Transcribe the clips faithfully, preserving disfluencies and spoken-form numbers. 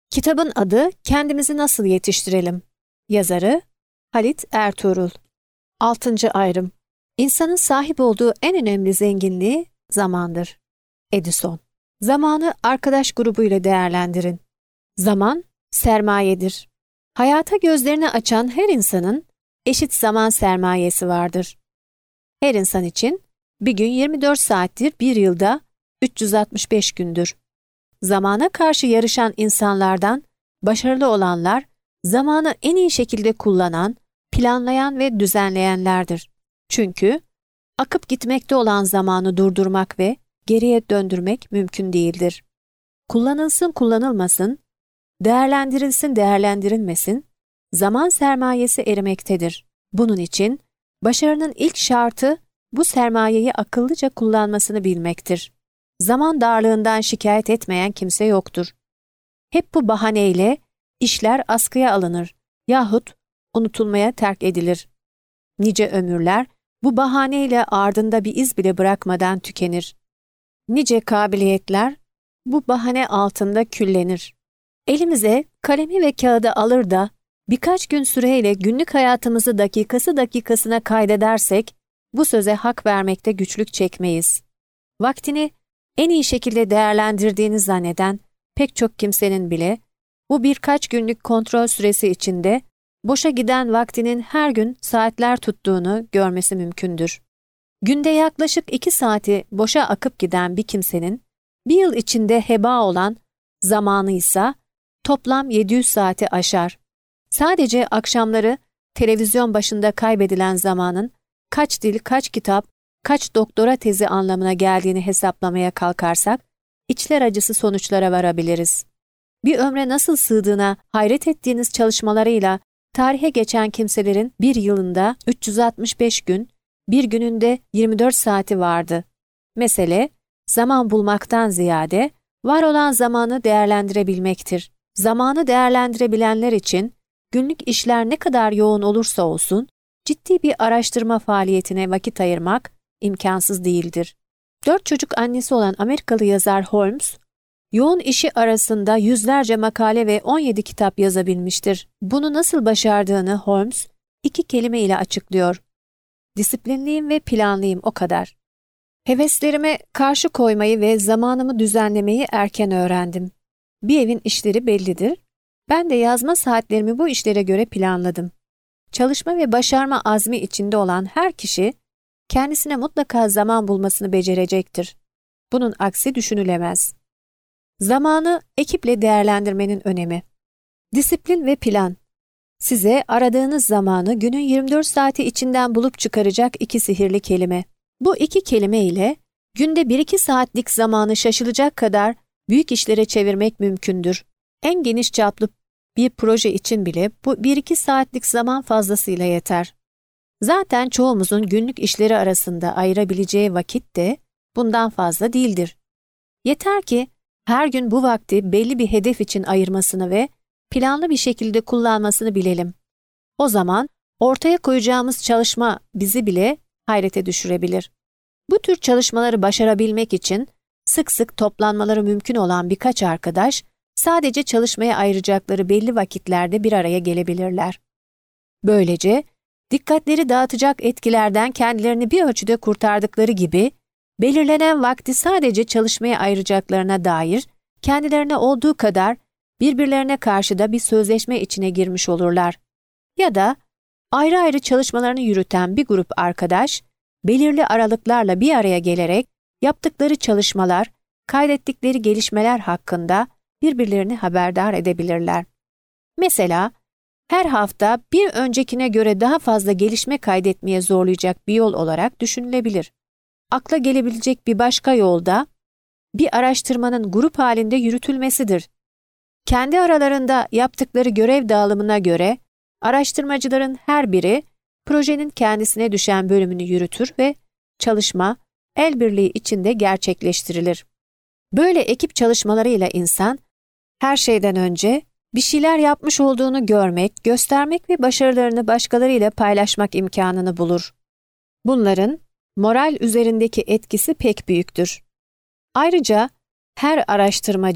Kitabın adı Kendimizi Nasıl Yetiştirelim? Yazarı Halit Ertuğrul. Altıncı ayrım. İnsanın sahip olduğu en önemli zenginliği zamandır. Edison. Zamanı arkadaş grubuyla değerlendirin. Zaman sermayedir. Hayata gözlerini açan her insanın eşit zaman sermayesi vardır. Her insan için bir gün yirmi dört saattir, bir yılda üç yüz altmış beş gündür. Zamana karşı yarışan insanlardan başarılı olanlar, zamanı en iyi şekilde kullanan, planlayan ve düzenleyenlerdir. Çünkü akıp gitmekte olan zamanı durdurmak ve geriye döndürmek mümkün değildir. Kullanılsın kullanılmasın, değerlendirilsin değerlendirilmesin, zaman sermayesi erimektedir. Bunun için başarının ilk şartı bu sermayeyi akıllıca kullanmasını bilmektir. Zaman darlığından şikayet etmeyen kimse yoktur. Hep bu bahaneyle işler askıya alınır yahut unutulmaya terk edilir. Nice ömürler bu bahaneyle ardında bir iz bile bırakmadan tükenir. Nice kabiliyetler bu bahane altında küllenir. Elimize kalemi ve kağıdı alır da birkaç gün süreyle günlük hayatımızı dakikası dakikasına kaydedersek bu söze hak vermekte güçlük çekmeyiz. Vaktini en iyi şekilde değerlendirdiğini zanneden pek çok kimsenin bile bu birkaç günlük kontrol süresi içinde boşa giden vaktinin her gün saatler tuttuğunu görmesi mümkündür. Günde yaklaşık iki saati boşa akıp giden bir kimsenin bir yıl içinde heba olan zamanı ise toplam yedi yüz saati aşar. Sadece akşamları televizyon başında kaybedilen zamanın kaç dil, kaç kitap, kaç doktora tezi anlamına geldiğini hesaplamaya kalkarsak, içler acısı sonuçlara varabiliriz. Bir ömre nasıl sığdığına hayret ettiğiniz çalışmalarıyla tarihe geçen kimselerin bir yılında üç yüz altmış beş gün, bir gününde yirmi dört saati vardı. Mesele, zaman bulmaktan ziyade var olan zamanı değerlendirebilmektir. Zamanı değerlendirebilenler için günlük işler ne kadar yoğun olursa olsun, ciddi bir araştırma faaliyetine vakit ayırmak imkansız değildir. Dört çocuk annesi olan Amerikalı yazar Holmes, yoğun işi arasında yüzlerce makale ve on yedi kitap yazabilmiştir. Bunu nasıl başardığını Holmes iki kelime ile açıklıyor. Disiplinliyim ve planlıyım, o kadar. Heveslerime karşı koymayı ve zamanımı düzenlemeyi erken öğrendim. Bir evin işleri bellidir. Ben de yazma saatlerimi bu işlere göre planladım. Çalışma ve başarma azmi içinde olan her kişi, kendisine mutlaka zaman bulmasını becerecektir. Bunun aksi düşünülemez. Zamanı ekiple değerlendirmenin önemi. Disiplin ve plan. Size aradığınız zamanı günün yirmi dört saati içinden bulup çıkaracak iki sihirli kelime. Bu iki kelime ile günde bir iki saatlik zamanı şaşılacak kadar büyük işlere çevirmek mümkündür. En geniş çaplı bir proje için bile bu bir iki saatlik zaman fazlasıyla yeter. Zaten çoğumuzun günlük işleri arasında ayırabileceği vakit de bundan fazla değildir. Yeter ki her gün bu vakti belli bir hedef için ayırmasını ve planlı bir şekilde kullanmasını bilelim. O zaman ortaya koyacağımız çalışma bizi bile hayrete düşürebilir. Bu tür çalışmaları başarabilmek için sık sık toplanmaları mümkün olan birkaç arkadaş, sadece çalışmaya ayıracakları belli vakitlerde bir araya gelebilirler. Böylece dikkatleri dağıtacak etkilerden kendilerini bir ölçüde kurtardıkları gibi, belirlenen vakti sadece çalışmaya ayıracaklarına dair kendilerine olduğu kadar birbirlerine karşı da bir sözleşme içine girmiş olurlar. Ya da ayrı ayrı çalışmalarını yürüten bir grup arkadaş, belirli aralıklarla bir araya gelerek yaptıkları çalışmalar, kaydettikleri gelişmeler hakkında birbirlerini haberdar edebilirler. Mesela, her hafta bir öncekine göre daha fazla gelişme kaydetmeye zorlayacak bir yol olarak düşünülebilir. Akla gelebilecek bir başka yol da bir araştırmanın grup halinde yürütülmesidir. Kendi aralarında yaptıkları görev dağılımına göre araştırmacıların her biri projenin kendisine düşen bölümünü yürütür ve çalışma el birliği içinde gerçekleştirilir. Böyle ekip çalışmalarıyla insan her şeyden önce bir şeyler yapmış olduğunu görmek, göstermek ve başarılarını başkalarıyla paylaşmak imkanını bulur. Bunların moral üzerindeki etkisi pek büyüktür. Ayrıca her araştırmacı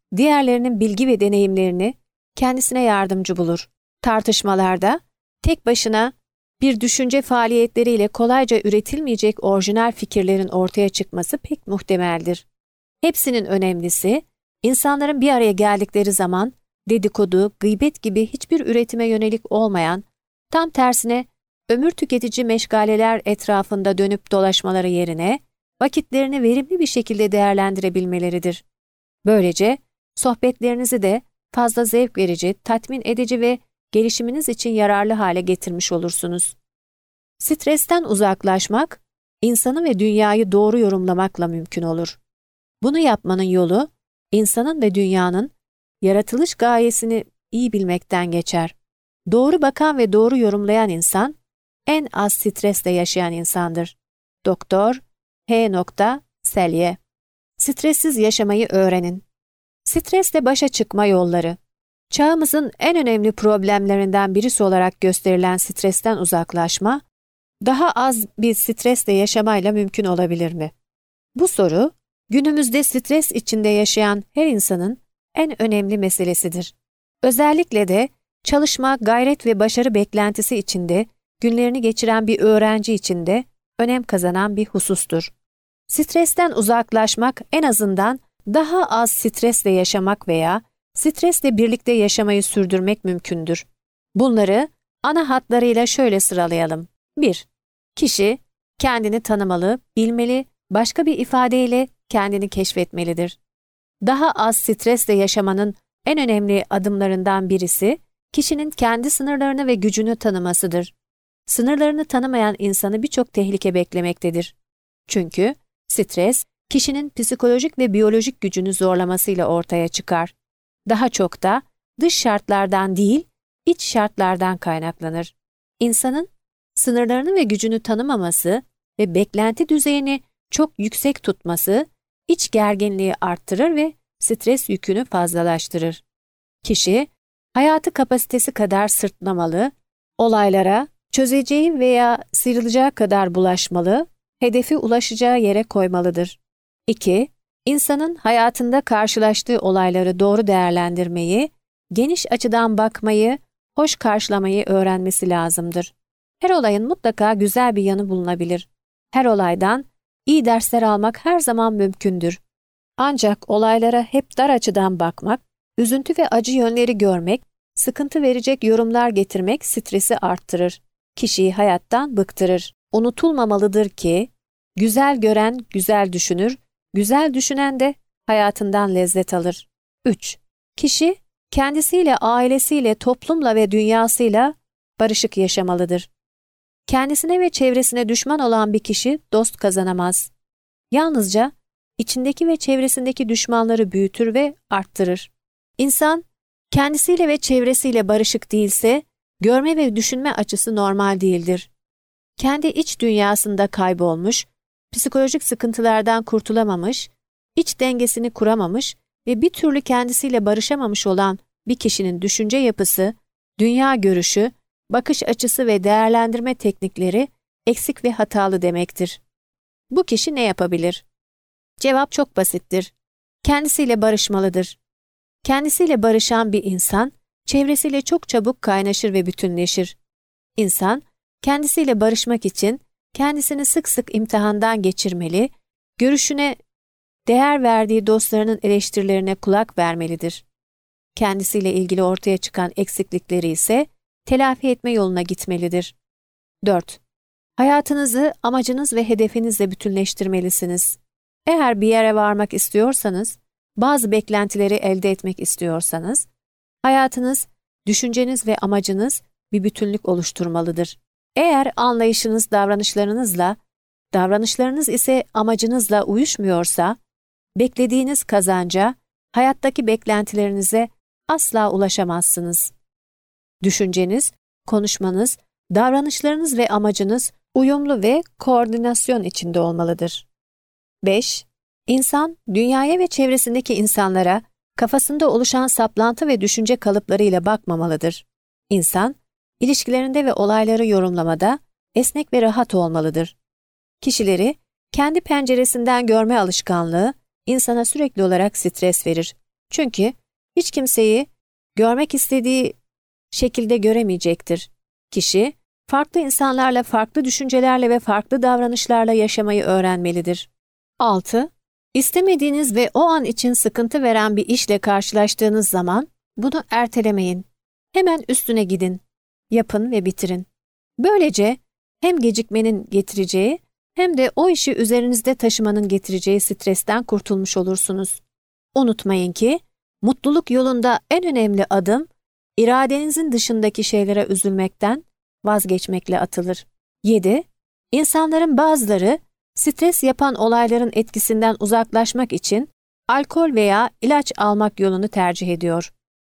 diğerlerinin bilgi ve deneyimlerini kendisine yardımcı bulur. Tartışmalarda tek başına bir düşünce faaliyetleriyle kolayca üretilmeyecek orijinal fikirlerin ortaya çıkması pek muhtemeldir. Hepsinin önemlisi, insanların bir araya geldikleri zaman dedikodu, gıybet gibi hiçbir üretime yönelik olmayan, tam tersine ömür tüketici meşgaleler etrafında dönüp dolaşmaları yerine vakitlerini verimli bir şekilde değerlendirebilmeleridir. Böylece sohbetlerinizi de fazla zevk verici, tatmin edici ve gelişiminiz için yararlı hale getirmiş olursunuz. Stresten uzaklaşmak, insanı ve dünyayı doğru yorumlamakla mümkün olur. Bunu yapmanın yolu, insanın ve dünyanın yaratılış gayesini iyi bilmekten geçer. Doğru bakan ve doğru yorumlayan insan, en az stresle yaşayan insandır. Doktor H. Selye. Stressiz yaşamayı öğrenin. Stresle başa çıkma yolları. Çağımızın en önemli problemlerinden birisi olarak gösterilen stresten uzaklaşma, daha az bir stresle yaşamayla mümkün olabilir mi? Bu soru, günümüzde stres içinde yaşayan her insanın en önemli meselesidir. Özellikle de çalışma, gayret ve başarı beklentisi içinde günlerini geçiren bir öğrenci için de önem kazanan bir husustur. Stresten uzaklaşmak en azından daha az stresle yaşamak veya stresle birlikte yaşamayı sürdürmek mümkündür. Bunları ana hatlarıyla şöyle sıralayalım. bir. Kişi kendini tanımalı, bilmeli, başka bir ifadeyle kendini keşfetmelidir. Daha az stresle yaşamanın en önemli adımlarından birisi, kişinin kendi sınırlarını ve gücünü tanımasıdır. Sınırlarını tanımayan insanı birçok tehlike beklemektedir. Çünkü stres, kişinin psikolojik ve biyolojik gücünü zorlamasıyla ortaya çıkar. Daha çok da dış şartlardan değil, iç şartlardan kaynaklanır. İnsanın sınırlarını ve gücünü tanımaması ve beklenti düzeyini çok yüksek tutması, iç gerginliği arttırır ve stres yükünü fazlalaştırır. Kişi, hayatı kapasitesi kadar sırtlamalı, olaylara çözeceği veya sıyrılacağı kadar bulaşmalı, hedefi ulaşacağı yere koymalıdır. iki. İnsanın hayatında karşılaştığı olayları doğru değerlendirmeyi, geniş açıdan bakmayı, hoş karşılamayı öğrenmesi lazımdır. Her olayın mutlaka güzel bir yanı bulunabilir. Her olaydan iyi dersler almak her zaman mümkündür. Ancak olaylara hep dar açıdan bakmak, üzüntü ve acı yönleri görmek, sıkıntı verecek yorumlar getirmek stresi arttırır. Kişiyi hayattan bıktırır. Unutulmamalıdır ki, güzel gören güzel düşünür, güzel düşünen de hayatından lezzet alır. üç. Kişi, kendisiyle, ailesiyle, toplumla ve dünyasıyla barışık yaşamalıdır. Kendisine ve çevresine düşman olan bir kişi dost kazanamaz. Yalnızca içindeki ve çevresindeki düşmanları büyütür ve arttırır. İnsan, kendisiyle ve çevresiyle barışık değilse, görme ve düşünme açısı normal değildir. Kendi iç dünyasında kaybolmuş, psikolojik sıkıntılardan kurtulamamış, iç dengesini kuramamış ve bir türlü kendisiyle barışamamış olan bir kişinin düşünce yapısı, dünya görüşü, bakış açısı ve değerlendirme teknikleri eksik ve hatalı demektir. Bu kişi ne yapabilir? Cevap çok basittir. Kendisiyle barışmalıdır. Kendisiyle barışan bir insan, çevresiyle çok çabuk kaynaşır ve bütünleşir. İnsan, kendisiyle barışmak için kendisini sık sık imtihandan geçirmeli, görüşüne, değer verdiği dostlarının eleştirilerine kulak vermelidir. Kendisiyle ilgili ortaya çıkan eksiklikleri ise telafi etme yoluna gitmelidir. dört. Hayatınızı amacınız ve hedefinizle bütünleştirmelisiniz. Eğer bir yere varmak istiyorsanız, bazı beklentileri elde etmek istiyorsanız, hayatınız, düşünceniz ve amacınız bir bütünlük oluşturmalıdır. Eğer anlayışınız davranışlarınızla, davranışlarınız ise amacınızla uyuşmuyorsa, beklediğiniz kazanca, hayattaki beklentilerinize asla ulaşamazsınız. Düşünceniz, konuşmanız, davranışlarınız ve amacınız uyumlu ve koordinasyon içinde olmalıdır. beş. İnsan, dünyaya ve çevresindeki insanlara kafasında oluşan saplantı ve düşünce kalıplarıyla bakmamalıdır. İnsan, ilişkilerinde ve olayları yorumlamada esnek ve rahat olmalıdır. Kişileri kendi penceresinden görme alışkanlığı insana sürekli olarak stres verir. Çünkü hiç kimseyi görmek istediği şekilde göremeyecektir. Kişi, farklı insanlarla, farklı düşüncelerle ve farklı davranışlarla yaşamayı öğrenmelidir. altı. İstemediğiniz ve o an için sıkıntı veren bir işle karşılaştığınız zaman bunu ertelemeyin. Hemen üstüne gidin. Yapın ve bitirin. Böylece hem gecikmenin getireceği hem de o işi üzerinizde taşımanın getireceği stresten kurtulmuş olursunuz. Unutmayın ki mutluluk yolunda en önemli adım iradenizin dışındaki şeylere üzülmekten vazgeçmekle atılır. yedi. İnsanların bazıları stres yapan olayların etkisinden uzaklaşmak için alkol veya ilaç almak yolunu tercih ediyor.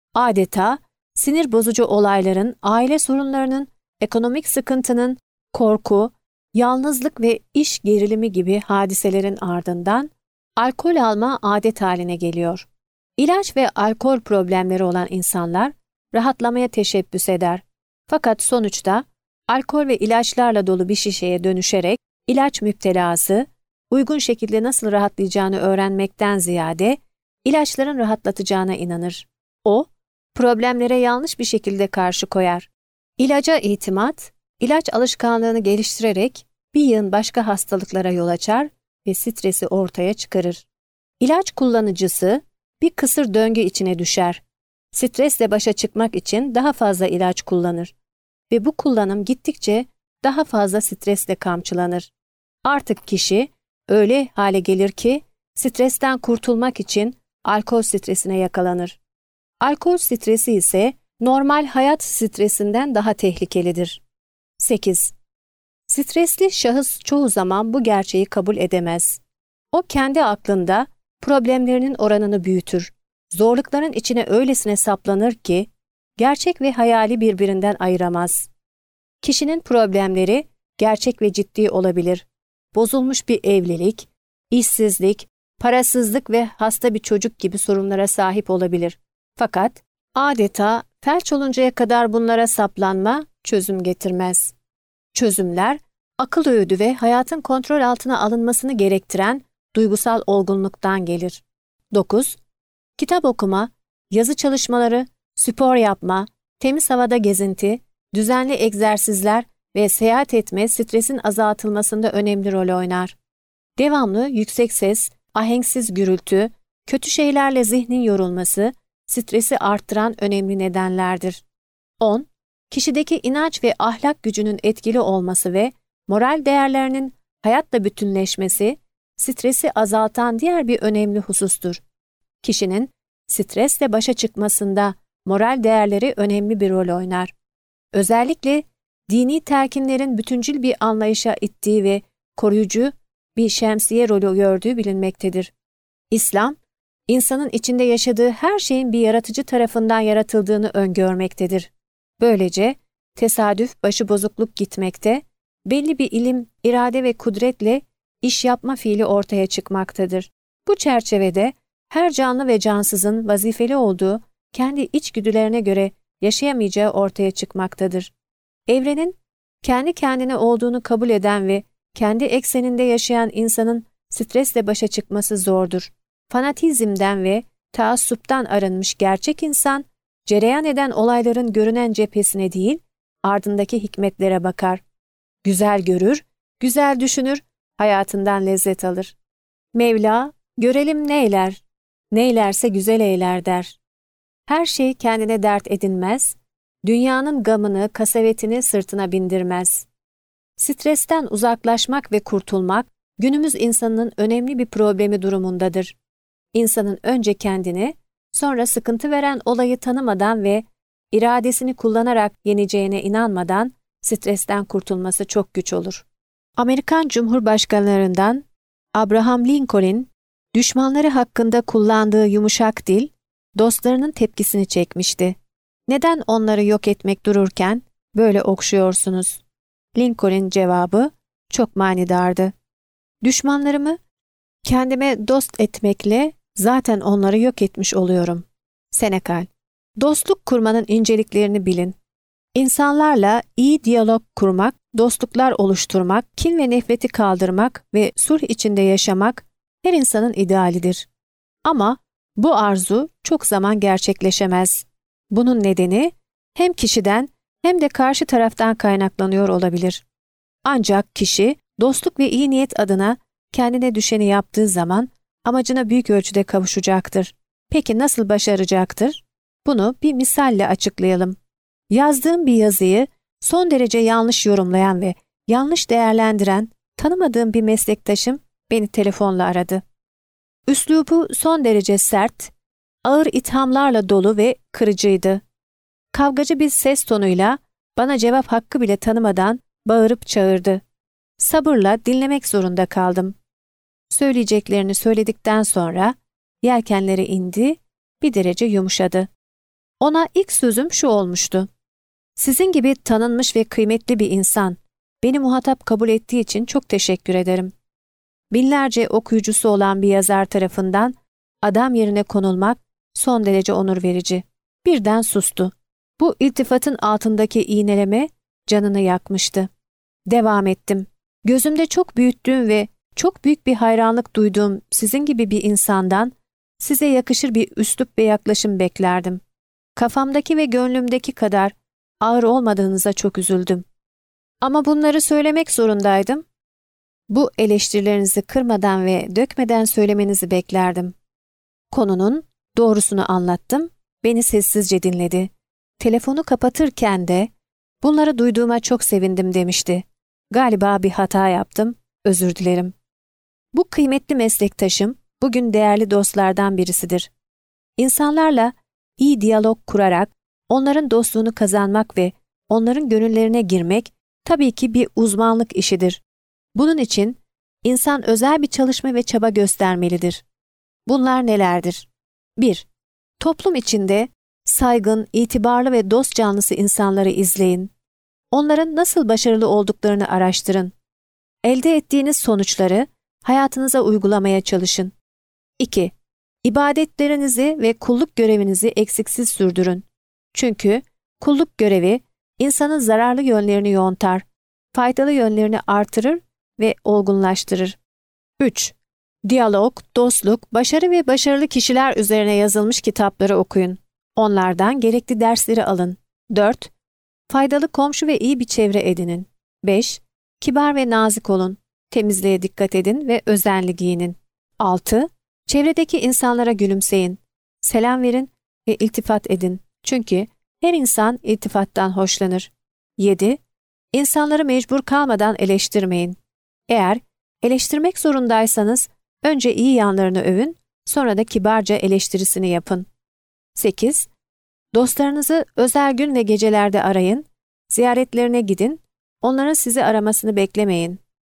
Adeta sinir bozucu olayların, aile sorunlarının, ekonomik sıkıntının, korku, yalnızlık ve iş gerilimi gibi hadiselerin ardından alkol alma adet haline geliyor. İlaç ve alkol problemleri olan insanlar rahatlamaya teşebbüs eder. Fakat sonuçta alkol ve ilaçlarla dolu bir şişeye dönüşerek ilaç müptelası, uygun şekilde nasıl rahatlayacağını öğrenmekten ziyade ilaçların rahatlatacağına inanır. O, problemlere yanlış bir şekilde karşı koyar. İlaca itimat, ilaç alışkanlığını geliştirerek bir yığın başka hastalıklara yol açar ve stresi ortaya çıkarır. İlaç kullanıcısı bir kısır döngü içine düşer. Stresle başa çıkmak için daha fazla ilaç kullanır ve bu kullanım gittikçe daha fazla stresle kamçılanır. Artık kişi öyle hale gelir ki stresten kurtulmak için alkol stresine yakalanır. Alkol stresi ise normal hayat stresinden daha tehlikelidir. sekiz. Stresli şahıs çoğu zaman bu gerçeği kabul edemez. O kendi aklında problemlerinin oranını büyütür. Zorlukların içine öylesine saplanır ki gerçek ve hayali birbirinden ayıramaz. Kişinin problemleri gerçek ve ciddi olabilir. Bozulmuş bir evlilik, işsizlik, parasızlık ve hasta bir çocuk gibi sorunlara sahip olabilir. Fakat adeta felç oluncaya kadar bunlara saplanma çözüm getirmez. Çözümler, akıl öğüdü ve hayatın kontrol altına alınmasını gerektiren duygusal olgunluktan gelir. dokuz. Kitap okuma, yazı çalışmaları, spor yapma, temiz havada gezinti, düzenli egzersizler ve seyahat etme stresin azaltılmasında önemli rol oynar. Devamlı yüksek ses, ahenksiz gürültü, kötü şeylerle zihnin yorulması, stresi arttıran önemli nedenlerdir. on. Kişideki inanç ve ahlak gücünün etkili olması ve moral değerlerinin hayatla bütünleşmesi, stresi azaltan diğer bir önemli husustur. Kişinin stresle başa çıkmasında moral değerleri önemli bir rol oynar. Özellikle dini telkinlerin bütüncül bir anlayışa ittiği ve koruyucu bir şemsiye rolü gördüğü bilinmektedir. İslam, insanın içinde yaşadığı her şeyin bir yaratıcı tarafından yaratıldığını öngörmektedir. Böylece tesadüf, başıbozukluk gitmekte, belli bir ilim, irade ve kudretle iş yapma fiili ortaya çıkmaktadır. Bu çerçevede her canlı ve cansızın vazifeli olduğu, kendi içgüdülerine göre yaşayamayacağı ortaya çıkmaktadır. Evrenin kendi kendine olduğunu kabul eden ve kendi ekseninde yaşayan insanın stresle başa çıkması zordur. Fanatizmden ve taassuptan arınmış gerçek insan, cereyan eden olayların görünen cephesine değil, ardındaki hikmetlere bakar. Güzel görür, güzel düşünür, hayatından lezzet alır. Mevla, görelim neyler, neylerse güzel eyler der. Her şey kendine dert edinmez, dünyanın gamını, kasavetini sırtına bindirmez. Stresten uzaklaşmak ve kurtulmak, günümüz insanının önemli bir problemi durumundadır. İnsanın önce kendini, sonra sıkıntı veren olayı tanımadan ve iradesini kullanarak yeneceğine inanmadan stresten kurtulması çok güç olur. Amerikan Cumhurbaşkanlarından Abraham Lincoln, düşmanları hakkında kullandığı yumuşak dil, dostlarının tepkisini çekmişti. Neden onları yok etmek dururken böyle okşuyorsunuz? Lincoln'in cevabı çok manidardı. Düşmanlarımı kendime dost etmekle zaten onları yok etmiş oluyorum. Senecal. Dostluk kurmanın inceliklerini bilin. İnsanlarla iyi diyalog kurmak, dostluklar oluşturmak, kin ve nefreti kaldırmak ve sulh içinde yaşamak her insanın idealidir. Ama Bu arzu çok zaman gerçekleşemez. Bunun nedeni hem kişiden hem de karşı taraftan kaynaklanıyor olabilir. Ancak kişi dostluk ve iyi niyet adına kendine düşeni yaptığı zaman amacına büyük ölçüde kavuşacaktır. Peki nasıl başaracaktır? Bunu bir misalle açıklayalım. Yazdığım bir yazıyı son derece yanlış yorumlayan ve yanlış değerlendiren tanımadığım bir meslektaşım beni telefonla aradı. Üslubu son derece sert, ağır ithamlarla dolu ve kırıcıydı. Kavgacı bir ses tonuyla bana cevap hakkı bile tanımadan bağırıp çağırdı. Sabırla dinlemek zorunda kaldım. Söyleyeceklerini söyledikten sonra yelkenleri indi, bir derece yumuşadı. Ona ilk sözüm şu olmuştu. Sizin gibi tanınmış ve kıymetli bir insan, beni muhatap kabul ettiği için çok teşekkür ederim. Binlerce okuyucusu olan bir yazar tarafından adam yerine konulmak son derece onur verici. Birden sustu. Bu iltifatın altındaki iğneleme canını yakmıştı. Devam ettim. Gözümde çok büyüttüğüm ve çok büyük bir hayranlık duyduğum sizin gibi bir insandan size yakışır bir üslup ve yaklaşım beklerdim. Kafamdaki ve gönlümdeki kadar ağır olmadığınıza çok üzüldüm. Ama bunları söylemek zorundaydım. Bu eleştirilerinizi kırmadan ve dökmeden söylemenizi beklerdim. Konunun doğrusunu anlattım, beni sessizce dinledi. Telefonu kapatırken de bunları duyduğuma çok sevindim demişti. Galiba bir hata yaptım, özür dilerim. Bu kıymetli meslektaşım bugün değerli dostlardan birisidir. İnsanlarla iyi diyalog kurarak onların dostluğunu kazanmak ve onların gönüllerine girmek tabii ki bir uzmanlık işidir. Bunun için insan özel bir çalışma ve çaba göstermelidir. Bunlar nelerdir? bir. Toplum içinde saygın, itibarlı ve dost canlısı insanları izleyin. Onların nasıl başarılı olduklarını araştırın. Elde ettiğiniz sonuçları hayatınıza uygulamaya çalışın. iki. İbadetlerinizi ve kulluk görevinizi eksiksiz sürdürün. Çünkü kulluk görevi insanın zararlı yönlerini yontar, faydalı yönlerini artırır ve olgunlaştırır. üç. Diyalog, dostluk, başarı ve başarılı kişiler üzerine yazılmış kitapları okuyun. Onlardan gerekli dersleri alın. dört. Faydalı komşu ve iyi bir çevre edinin. beş. Kibar ve nazik olun. Temizliğe dikkat edin ve özenli giyinin. altı. Çevredeki insanlara gülümseyin. Selam verin ve iltifat edin. Çünkü her insan iltifattan hoşlanır. yedi. İnsanları mecbur kalmadan eleştirmeyin. Eğer eleştirmek zorundaysanız önce iyi yanlarını övün, sonra da kibarca eleştirisini yapın. sekiz. Dostlarınızı özel gün ve gecelerde arayın, ziyaretlerine gidin, onların sizi aramasını beklemeyin.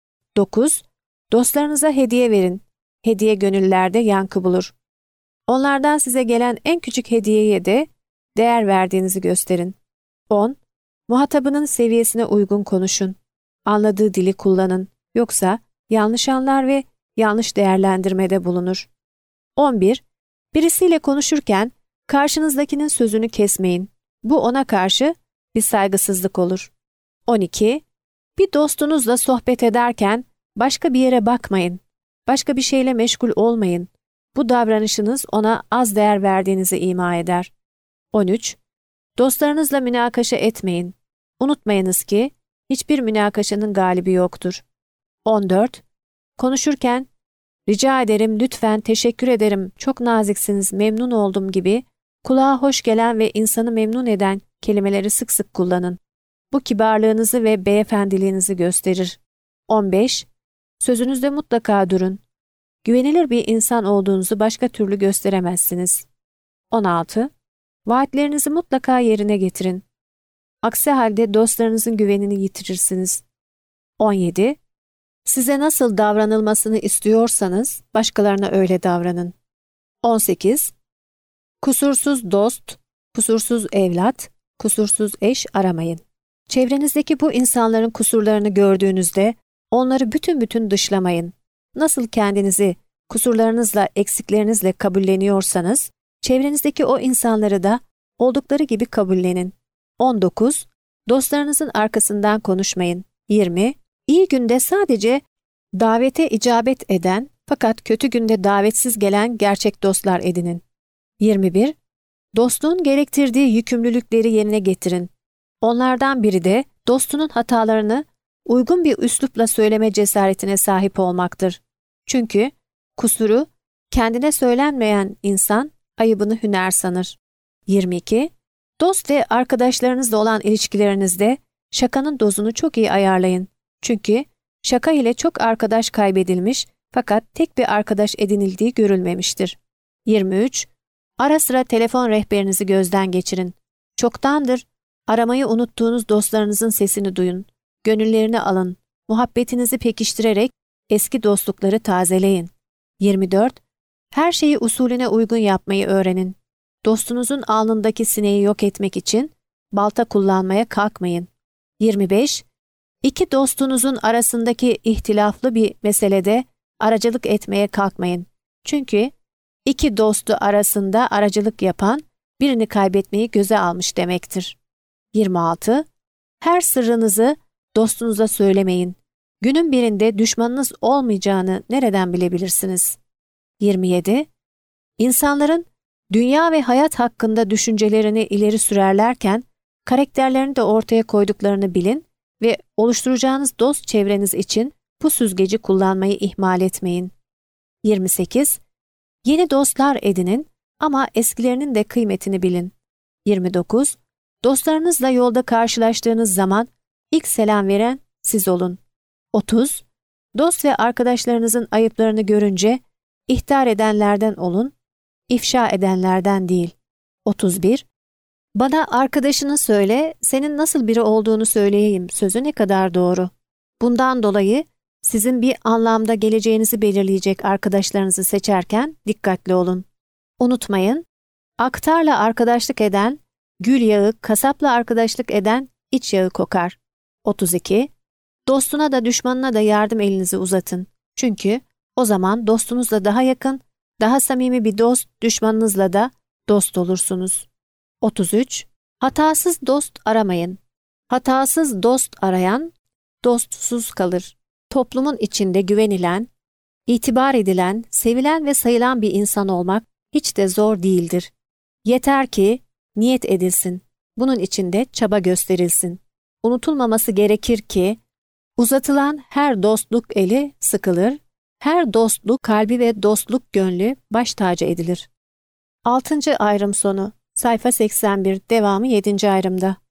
dokuz. Dostlarınıza hediye verin. Hediye gönüllerde yankı bulur. Onlardan size gelen en küçük hediyeye de değer verdiğinizi gösterin. on. Muhatabının seviyesine uygun konuşun. Anladığı dili kullanın. Yoksa yanlış anlar ve yanlış değerlendirmede bulunur. on bir. Birisiyle konuşurken karşınızdakinin sözünü kesmeyin. Bu ona karşı bir saygısızlık olur. on iki. Bir dostunuzla sohbet ederken başka bir yere bakmayın. Başka bir şeyle meşgul olmayın. Bu davranışınız ona az değer verdiğinizi ima eder. on üç. Dostlarınızla münakaşa etmeyin. Unutmayınız ki hiçbir münakaşanın galibi yoktur. on dört. Konuşurken rica ederim, lütfen, teşekkür ederim, çok naziksiniz, memnun oldum gibi kulağa hoş gelen ve insanı memnun eden kelimeleri sık sık kullanın. Bu kibarlığınızı ve beyefendiliğinizi gösterir. on beş. Sözünüzde mutlaka durun. Güvenilir bir insan olduğunuzu başka türlü gösteremezsiniz. on altı. Vaatlerinizi mutlaka yerine getirin. Aksi halde dostlarınızın güvenini yitirirsiniz. on yedi. Size nasıl davranılmasını istiyorsanız başkalarına öyle davranın. on sekiz. Kusursuz dost, kusursuz evlat, kusursuz eş aramayın. Çevrenizdeki bu insanların kusurlarını gördüğünüzde onları bütün bütün dışlamayın. Nasıl kendinizi kusurlarınızla, eksiklerinizle kabulleniyorsanız, çevrenizdeki o insanları da oldukları gibi kabullenin. on dokuz. Dostlarınızın arkasından konuşmayın. yirmi. İyi günde sadece davete icabet eden Fakat kötü günde davetsiz gelen gerçek dostlar edinin. yirmi bir. Dostluğun gerektirdiği yükümlülükleri yerine getirin. Onlardan biri de dostunun hatalarını uygun bir üslupla söyleme cesaretine sahip olmaktır. Çünkü kusuru kendine söylenmeyen insan ayıbını hüner sanır. yirmi iki. Dost ve arkadaşlarınızla olan ilişkilerinizde şakanın dozunu çok iyi ayarlayın. Çünkü şaka ile çok arkadaş kaybedilmiş fakat tek bir arkadaş edinildiği görülmemiştir. yirmi üç. Ara sıra telefon rehberinizi gözden geçirin. Çoktandır aramayı unuttuğunuz dostlarınızın sesini duyun. Gönüllerini alın. Muhabbetinizi pekiştirerek eski dostlukları tazeleyin. yirmi dört. Her şeyi usulüne uygun yapmayı öğrenin. Dostunuzun alnındaki sineği yok etmek için balta kullanmaya kalkmayın. yirmi beş. İki dostunuzun arasındaki ihtilaflı bir meselede aracılık etmeye kalkmayın. Çünkü iki dostu arasında aracılık yapan birini kaybetmeyi göze almış demektir. yirmi altı. Her sırrınızı dostunuza söylemeyin. Günün birinde düşmanınız olmayacağını nereden bilebilirsiniz? yirmi yedi. İnsanların dünya ve hayat hakkında düşüncelerini ileri sürerlerken karakterlerini de ortaya koyduklarını bilin ve oluşturacağınız dost çevreniz için bu süzgeci kullanmayı ihmal etmeyin. yirmi sekiz. Yeni dostlar edinin ama eskilerinin de kıymetini bilin. yirmi dokuz. Dostlarınızla yolda karşılaştığınız zaman ilk selam veren siz olun. otuz. Dost ve arkadaşlarınızın ayıplarını görünce ihtar edenlerden olun, ifşa edenlerden değil. otuz bir. Bana arkadaşını söyle, senin nasıl biri olduğunu söyleyeyim sözü ne kadar doğru. Bundan dolayı sizin bir anlamda geleceğinizi belirleyecek arkadaşlarınızı seçerken dikkatli olun. Unutmayın, aktarla arkadaşlık eden, gül yağı, kasapla arkadaşlık eden iç yağı kokar. otuz iki. Dostuna da düşmanına da yardım elinizi uzatın. Çünkü o zaman dostunuzla daha yakın, daha samimi bir dost, düşmanınızla da dost olursunuz. otuz üç. Hatasız dost aramayın. Hatasız dost arayan, dostsuz kalır. Toplumun içinde güvenilen, itibar edilen, sevilen ve sayılan bir insan olmak hiç de zor değildir. Yeter ki niyet edilsin. Bunun için de çaba gösterilsin. Unutulmaması gerekir ki, uzatılan her dostluk eli sıkılır, her dostluk kalbi ve dostluk gönlü baş tacı edilir. altıncı ayrım sonu, sayfa seksen bir, devamı yedinci ayrımda.